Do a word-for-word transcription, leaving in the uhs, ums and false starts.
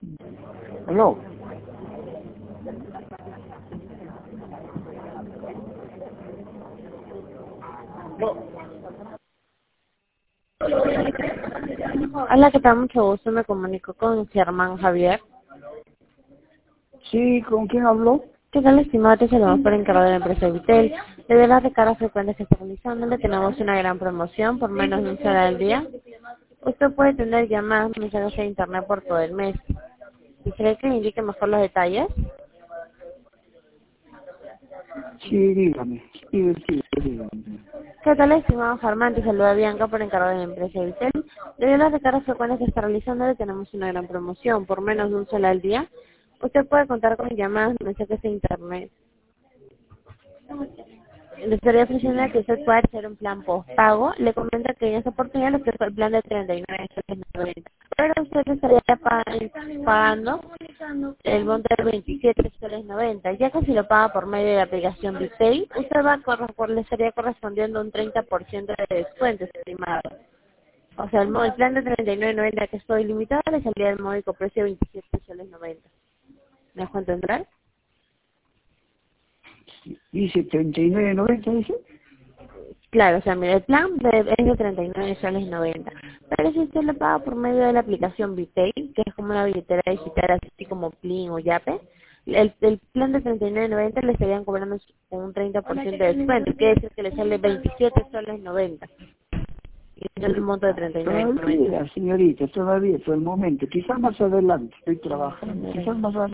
Aló. Hola, ¿qué tal? Mucho gusto. Me comunico con Germán Javier. Sí, ¿con quién habló? ¿Qué tal, estimado? Te saludamos por encargo de la empresa Vitel. Debido a las recargas frecuentes que está realizando, le tenemos una gran promoción por menos de un dólar al día. Usted puede tener llamadas, mensajes de internet por todo el mes. ¿Quisiera que le indique mejor los detalles? Sí, dígame. Sí, sí, dígame. ¿Qué tal, estimado Germán? Te saluda Bianca por encargo de la empresa Vitel. Debido a las recargas frecuentes que está realizando, le tenemos una gran promoción por menos de un dólar al día. Usted puede contar con llamadas, mensajes de internet. Le estaría ofreciendo que usted pueda hacer un plan postpago. Le comenta que en esta oportunidad le ofrezco el plan de treinta y nueve soles noventa. Pero usted estaría pa- pagando el monto de veintisiete soles noventa. Ya que si lo paga por medio de la aplicación Bitpay, usted va a corre- le estaría correspondiendo un treinta por ciento de descuento, estimado. O sea, el, mo- el plan de treinta y nueve noventa que estoy limitado le salía el módico precio de veintisiete soles noventa. ¿Me dejo entender? Dice treinta y nueve noventa, dice. Claro, o sea, mira, el plan de- es de treinta y nueve soles noventa. Pero si usted lo paga por medio de la aplicación Bitpay, que es como una billetera digital así como Plin o Yape, el, el plan de treinta y nueve noventa le estarían cobrando un treinta por ciento de descuento, que es el que le sale veintisiete soles noventa. Y es el monto de treinta y nueve noventa. Todavía, señorita, todavía, por el momento. Quizás más adelante, estoy trabajando. Quizás más adelante.